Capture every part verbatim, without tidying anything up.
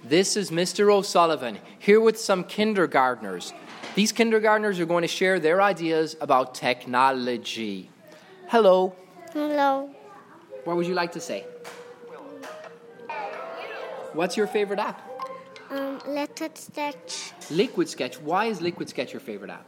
This is Mister O'Sullivan here with some kindergartners. These kindergartners are going to share their ideas about technology. Hello. Hello. What would you like to say? What's your favorite app? Um, Liquid Sketch. Liquid Sketch. Why is Liquid Sketch your favorite app?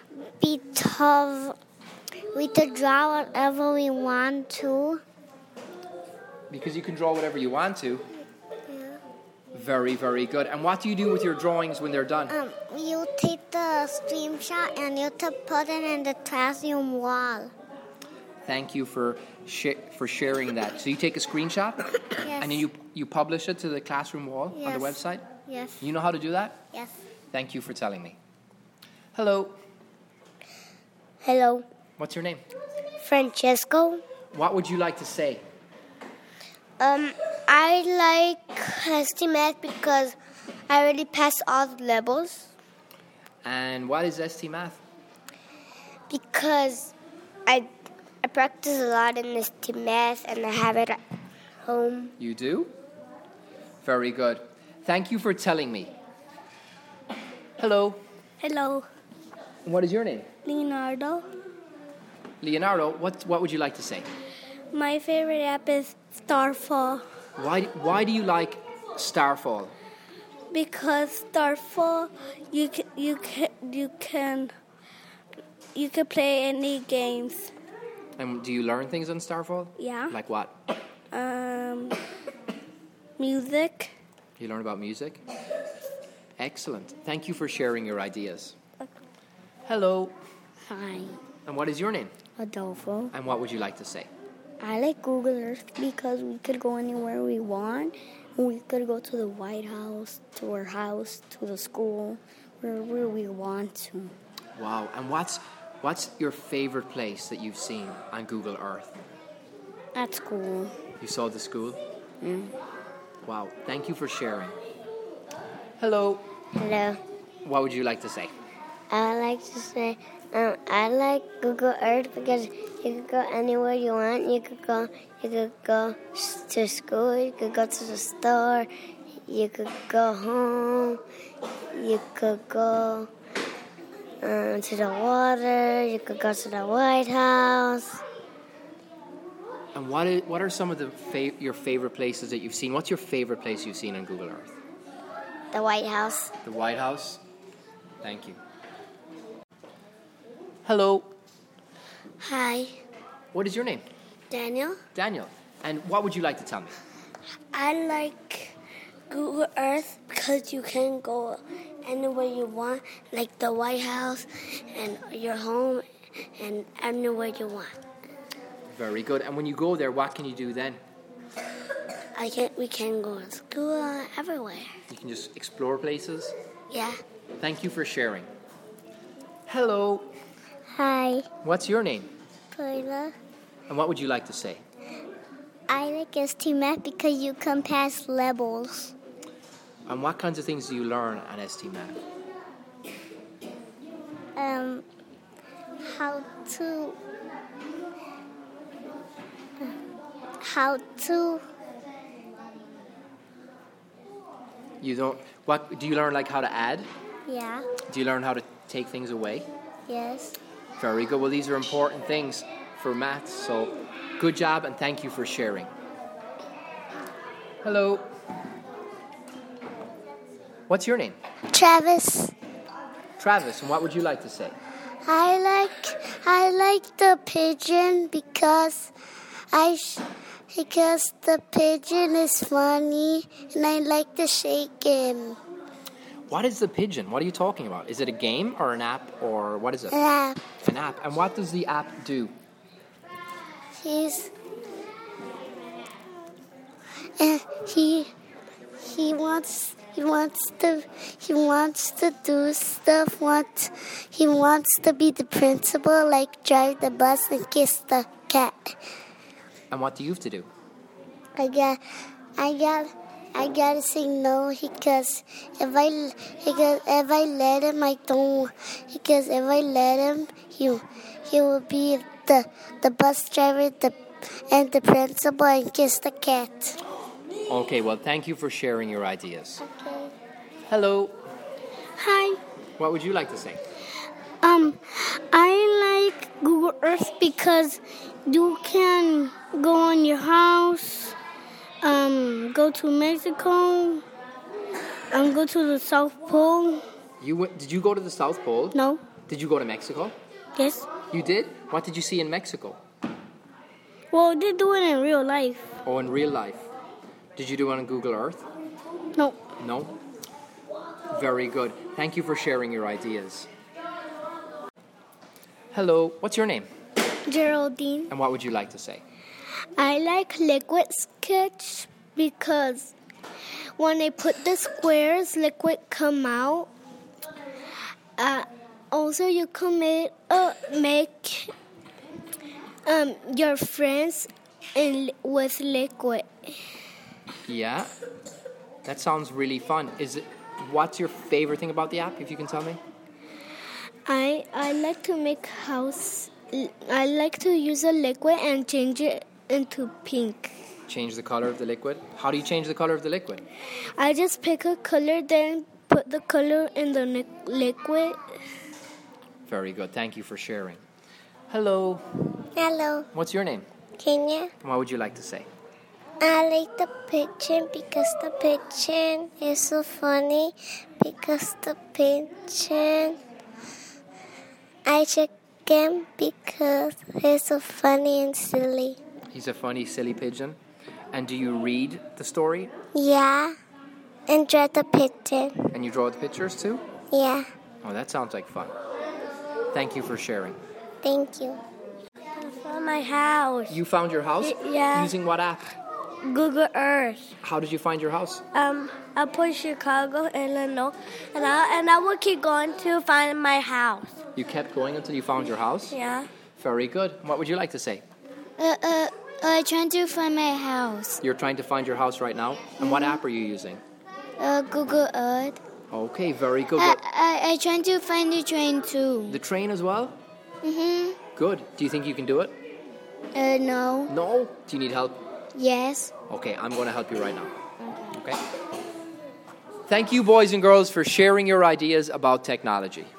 Because we can draw whatever we want to. Because you can draw whatever you want to. Yeah. Very, very good. And what do you do with your drawings when they're done? Um, you take the screenshot and you can put it in the classroom wall. Thank you for sh- for sharing that. So you take a screenshot Yes. and then you you publish it to the classroom wall Yes. on the website? Yes. You know how to do that? Yes. Thank you for telling me. Hello. Hello. What's your name? Francesco. What would you like to say? Um, I like estimate because I already passed all the levels. And what is S T Math? Because I I practice a lot in this math and I have it at home. You do? Very good. Thank you for telling me. Hello. Hello, What is your name? Leonardo. Leonardo, what what would you like to say? My favorite app is Starfall Why why do you like Starfall? because Starfall you can you can you can you can play any games. And do you learn things on Starfall? Yeah. Like what? Um, music. You learn about music? Excellent. Thank you for sharing your ideas. Hello. Hi, And what is your name? Adolfo. And what would you like to say? I like Google Earth because we could go anywhere we want. We could go to the White House, to our house, to the school, wherever we want to. Wow. And what's what's your favorite place that you've seen on Google Earth? At school. You saw the school? Mm. Wow. Thank you for sharing. Hello. Hello. What would you like to say? I like to say, um, I like Google Earth because you could go anywhere you want. You could go, you could go to school. You could go to the store. You could go home. You could go um, to the water. You could go to the White House. And what is, what are some of the fa- your favorite places that you've seen? What's your favorite place you've seen on Google Earth? The White House. The White House? Thank you. Hello. Hi, What is your name? Daniel. Daniel. And what would you like to tell me? I like Google Earth because you can go anywhere you want, like the White House and your home and anywhere you want. Very good. And when you go there, what can you do then? I can we can go to school uh, everywhere. You can just explore places. Yeah. Thank you for sharing. Hello. Hi, What's your name? Paula. And what would you like to say? I like S T Math because you can pass levels. And what kinds of things do you learn on S T Math? Um, how to how to You don't. What do you learn? Like how to add? yeah Do you learn how to take things away? yes. Very good. Well, these are important things for maths. So, good job and thank you for sharing. Hello. What's your name? Travis. Travis. And what would you like to say? I like I like the pigeon because I sh- because the pigeon is funny and I like to shake him. What is the pigeon? What are you talking about? Is it a game or an app or what is it? Yeah, An app. And what does the app do? he's uh, he he wants he wants to he wants to do stuff. Want he wants to be the principal, like drive the bus and kiss the cat. And what do you have to do? I got, I got, I gotta say no because if I, because if I let him, I don't. Because if I let him, he, he will be the the bus driver, the and the principal, and kiss the cat. Okay, well, thank you for sharing your ideas. Okay. Hello. Hi. What would you like to say? Um, I like Google Earth because you can go on your house, um, go to Mexico, and go to the South Pole. You went, did you go to the South Pole? No. Did you go to Mexico? Yes. You did? What did you see in Mexico? Well, they do it in real life. Oh, in real life. Did you do it on Google Earth? No. No? Very good. Thank you for sharing your ideas. Hello, what's your name? Geraldine. And what would you like to say? I like liquid sketch because when I put the squares, liquid come out. Uh, also, you can make, uh, make um, your friends in, with liquid. Yeah? That sounds really fun. Is it? What's your favorite thing about the app, if you can tell me? I I like to make house. I like to use a liquid and change it into pink. Change the color of the liquid? How do you change the color of the liquid? I just pick a color, then put the color in the ni- liquid. Very good. Thank you for sharing. Hello. Hello, What's your name? Kenya. What would you like to say? I like the picture because the picture is so funny. Because the picture, I check him because he's so funny and silly. He's a funny, silly pigeon. And do you read the story? Yeah, and draw the picture. And you draw the pictures too? Yeah, Oh, that sounds like fun. Thank you for sharing. thank you. I found my house. You found your house? Yeah. Using what app? Google Earth. How did you find your house? Um, I put Chicago, Illinois, and I and I will keep going to find my house. You kept going until you found your house? Yeah. Very good. What would you like to say? Uh, uh, I'm trying to find my house. You're trying to find your house right now? And what app are you using? Uh, Google Earth. Okay, very good. I, What- I, I trying to find the train too. The train as well? Mhm. Good. Do you think you can do it? Uh, no. No? Do you need help? Yes. Okay, I'm going to help you right now. Okay? Thank you, boys and girls, for sharing your ideas about technology.